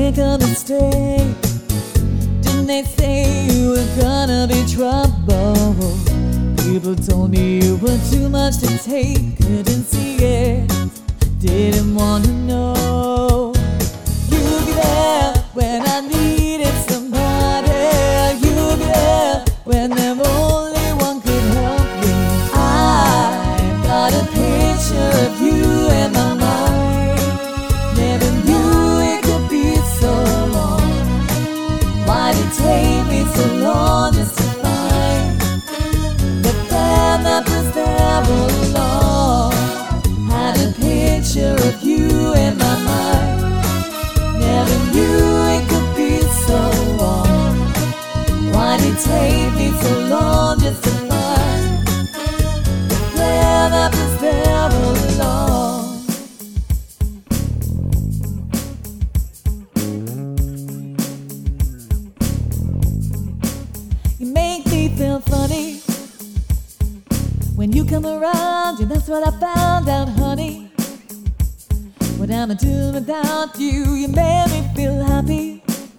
make a mistake? Didn't they say you were gonna be trouble? People told me you were too much to take. Couldn't see it, didn't wanna know. You'd be there when I needed somebody. You'd be there when there only one could help me. I've got a picture of you in my mind. Never knew it could be so long. Why did it take me so long just to find the plan that was there all along? Had a picture of you in my mind. Never knew it could be so long. Why did it take me so long just to find the plan that was there all along? You make me feel funny when you come around. Yeah, that's what I found out, honey. What am I doing without you? You made me feel happy.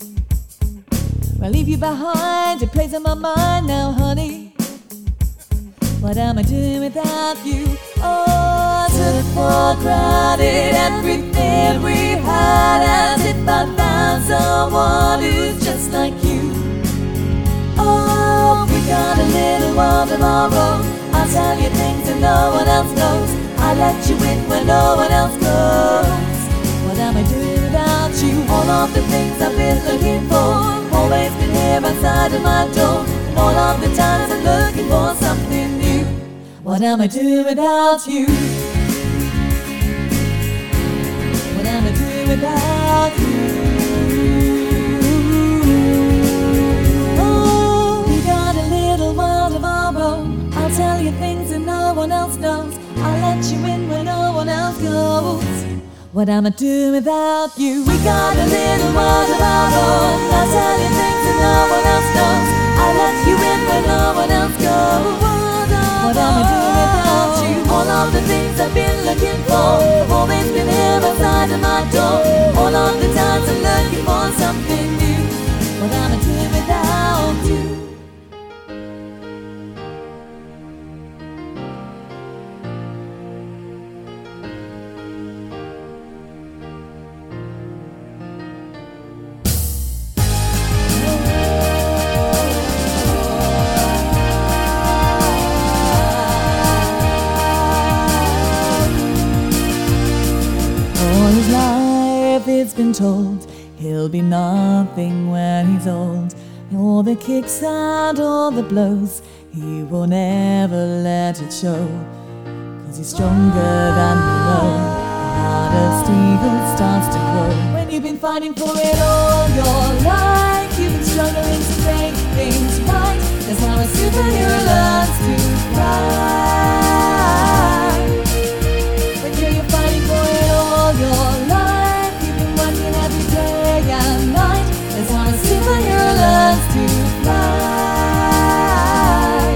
I leave you behind, your place in my mind now, honey. What am I doing without you? Oh, I took for granted everything we had, as if I found someone who's just like you. Oh, we got a little while tomorrow. I'll tell you things that no one else knows. I let you in when no one else goes. What am I doing without you? All of the things I've been looking for, always been here outside of my door. All of the times I'm looking for something new. What am I doing without you? What am I doing without you? Oh, we got a little while tomorrow. I'll tell you things that no one else knows. I'll let you in when no one else goes. What am I doing without you? We got a little while tomorrow. I'll tell you things that no one else knows. I'll let you in when no one else goes. What am I doing without you? All of the things I've been looking for, I've always been here outside of my door. All of the times I'm looking for something new. What am I doing without you? It's been told he'll be nothing when he's old. All the kicks and all the blows, he will never let it show. 'Cause he's stronger than you know. The heart of Steven starts to grow. When you've been fighting for it all your life, you've been struggling to make things right. That's how a superhero learns to fly. When you're fighting for it all your life, day and night, that's how a superhero learns to fly.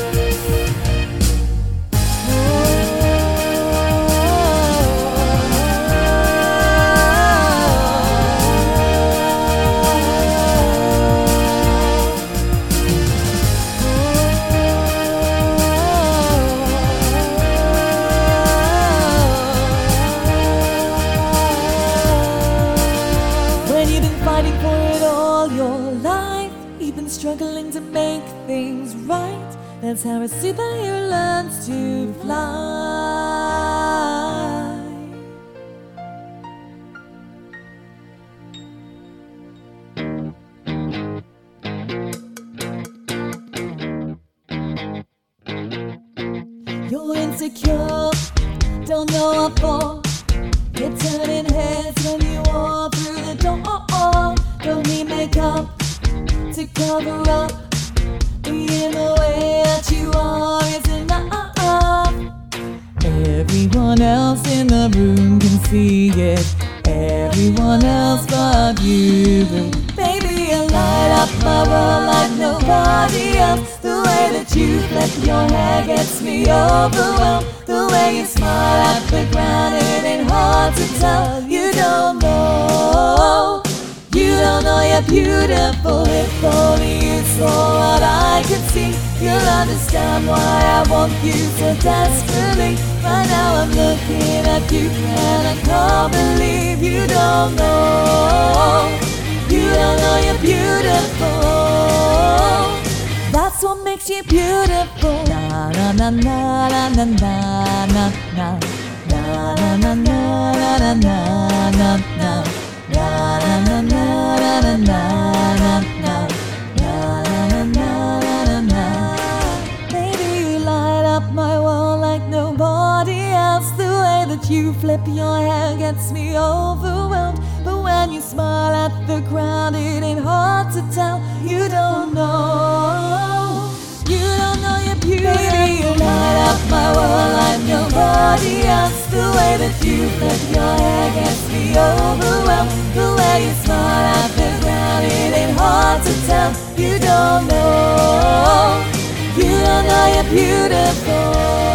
Fighting for it all your life, you've been struggling to make things right. That's how a superhero learns to fly. You're insecure, don't know what for. You're turning heads when you walk through the door. Don't need makeup to cover up. Being the way that you are is enough. Everyone else in the room can see it. Everyone else but you. Baby, you light up my world like nobody else. The way that you flip your hair gets me overwhelmed. The way you smile at the ground, it ain't hard to tell. You don't know you're beautiful. If only you saw what I could see, you'll understand why I want you so desperately. Right now I'm looking at you and I can't believe you don't know. You don't know you're beautiful. That's what makes you beautiful. Na na na na na na na na na na na na na na na na na. Na na na na na na na na na na na. Baby, you light up my world like nobody else. The way that you flip your hair gets me overwhelmed. But when you smile at the crowd, it ain't hard to tell. You don't know. You don't know you're beautiful. Baby, you light up my world like nobody else. The way that you flip your hair gets me overwhelmed. The way you smile at the ground, it ain't hard to tell. You don't know. You don't know you're beautiful.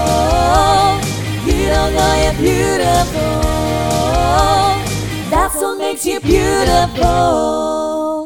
You don't know you're beautiful. That's what makes you beautiful.